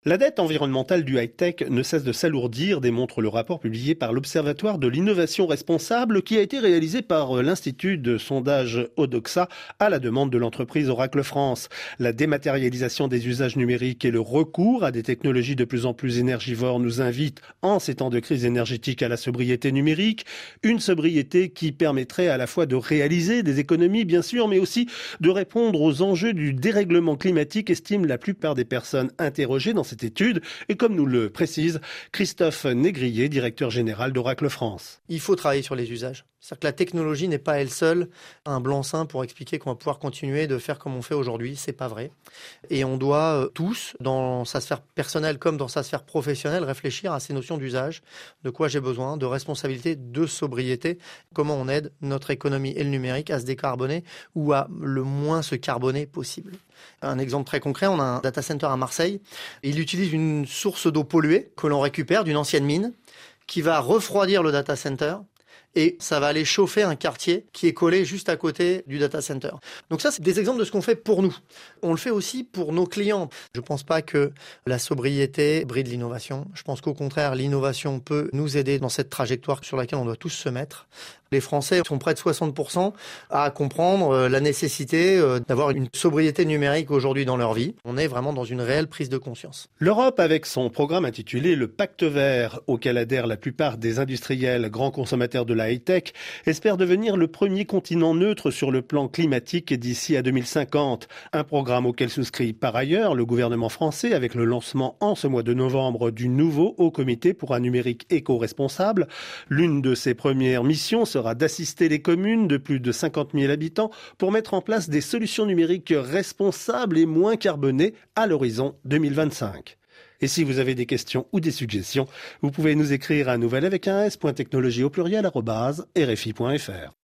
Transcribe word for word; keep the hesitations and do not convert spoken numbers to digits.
La dette environnementale du high-tech ne cesse de s'alourdir, démontre le rapport publié par l'Observatoire de l'innovation responsable qui a été réalisé par l'Institut de sondage Odoxa à la demande de l'entreprise Oracle France. La dématérialisation des usages numériques et le recours à des technologies de plus en plus énergivores nous invitent, en ces temps de crise énergétique, à la sobriété numérique. Une sobriété qui permettrait à la fois de réaliser des économies, bien sûr, mais aussi de répondre aux enjeux du dérèglement climatique, estiment la plupart des personnes interrogées dans cette étude, et comme nous le précise Christophe Négrier, directeur général d'Oracle France. Il faut travailler sur les usages. C'est-à-dire que la technologie n'est pas elle seule un blanc-seing pour expliquer qu'on va pouvoir continuer de faire comme on fait aujourd'hui. C'est pas vrai. Et on doit euh, tous, dans sa sphère personnelle comme dans sa sphère professionnelle, réfléchir à ces notions d'usage, de quoi j'ai besoin, de responsabilité, de sobriété, comment on aide notre économie et le numérique à se décarboner ou à le moins se carboner possible. Un exemple très concret, on a un data center à Marseille. Il utilise une source d'eau polluée que l'on récupère d'une ancienne mine qui va refroidir le data center. Et ça va aller chauffer un quartier qui est collé juste à côté du data center. Donc ça, c'est des exemples de ce qu'on fait pour nous. On le fait aussi pour nos clients. Je ne pense pas que la sobriété bride l'innovation. Je pense qu'au contraire, l'innovation peut nous aider dans cette trajectoire sur laquelle on doit tous se mettre. Les Français sont près de soixante pour cent à comprendre la nécessité d'avoir une sobriété numérique aujourd'hui dans leur vie. On est vraiment dans une réelle prise de conscience. L'Europe, avec son programme intitulé le Pacte vert, auquel adhèrent la plupart des industriels grands consommateurs de la high-tech, espère devenir le premier continent neutre sur le plan climatique d'ici à deux mille cinquante. Un programme auquel souscrit par ailleurs le gouvernement français avec le lancement en ce mois de novembre du nouveau Haut Comité pour un numérique éco-responsable. L'une de ses premières missions sera d'assister les communes de plus de cinquante mille habitants pour mettre en place des solutions numériques responsables et moins carbonées à l'horizon deux mille vingt-cinq. Et si vous avez des questions ou des suggestions, vous pouvez nous écrire à nouvelle avec un s.technologie au pluriel arobase rfi point fr.